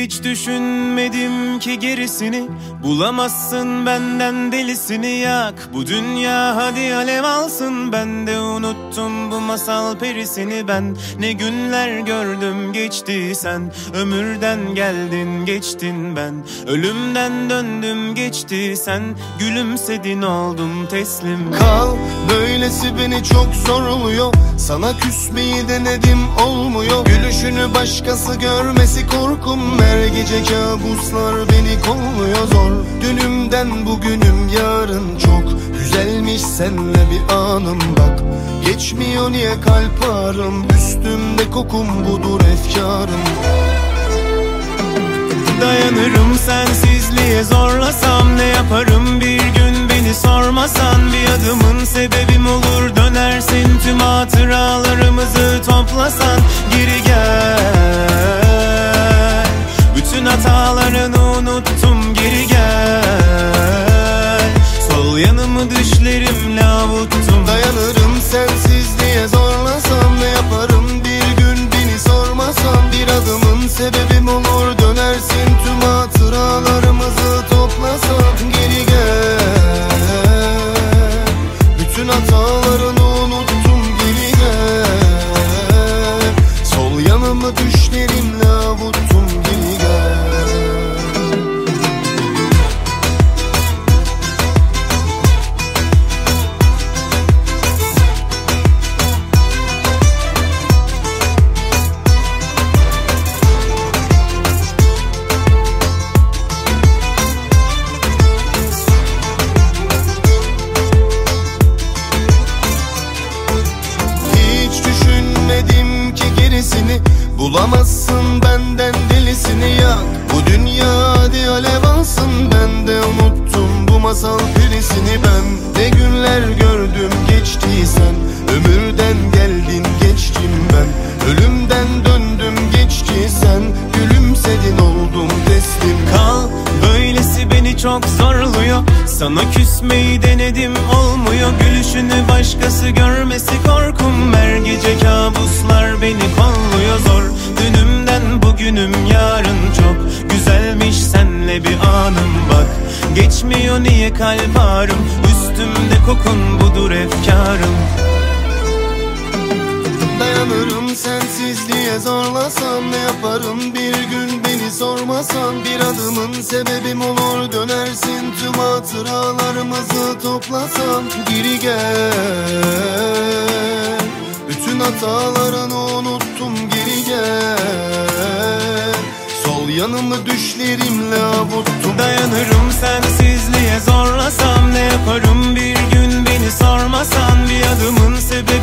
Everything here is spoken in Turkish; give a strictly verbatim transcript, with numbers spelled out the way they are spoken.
Hiç düşünmedim ki gerisini, bulamazsın benden delisini. Yak bu dünya hadi alev alsın, ben de unuttum bu masal perisini. Ben ne günler gördüm geçti, sen ömürden geldin geçtin. Ben ölümden döndüm geçti, sen gülümsedin oldum teslim. Kal böylesi beni çok zorluyor, sana küsmeyi denedim olmuyor. Gülüşünü başkası görmesi korkum, her gece kabuslar beni kolluyor zor. Dünümden bugünüm yarın, çok güzelmiş senle bir anım. Bak geçmiyor niye kalp ağrım, üstümde kokum budur efkarım. Dayanırım sensizliğe, zorlasam ne yaparım bir gün beni sormasan. Bir adımın sebebim olur, dönersin tüm hatıralarımızı toplasan. Geri gel, bütün hatalarını unuttum, geri gel. Sol yanımı düşlerimle avuttum. Dayanırım sensizliğe, zorlasam ne yaparım bir gün beni sormasan. Bir adımın sebebim olur, dönersin tüm hatıralarımızı toplasan. Geri gel, bütün hatalarını unuttum, geri gel. Sol yanımı düşlerimle avuttum, geri gel. Bulamazsın benden delisini. Yak bu dünya hadi alev alsın, ben de unuttum bu masal perisini. Ben ne günler gördüm geçti, sen ömürden geldin geçtim. Ben ölümden döndüm geçti, sen gülümsedin oldum teslim. Kal böylesi beni çok zorluyor, sana küsmeyi denedim olmuyor. Gülüşünü başkası görmesi korkum, her gece kabuslar beni kolluyor zor. Dünümden bugünüm yarın, çok güzelmiş senle bir anım. Bak geçmiyor niye kalp ağrım, üstümde kokun budur efkarım. Dayanırım sensizliğe, zorlasam ne yaparım bir gün beni sormasan. Bir adımın sebebim olur, dönersin tüm hatıralarımızı toplasan. Geri gel, bütün hatalarını unuttum, geri gel. Sol yanımı düşlerimle avuttum. Dayanırım sensizliğe, zorlasam ne yaparım bir gün beni sormasan. Bir adımın sebebi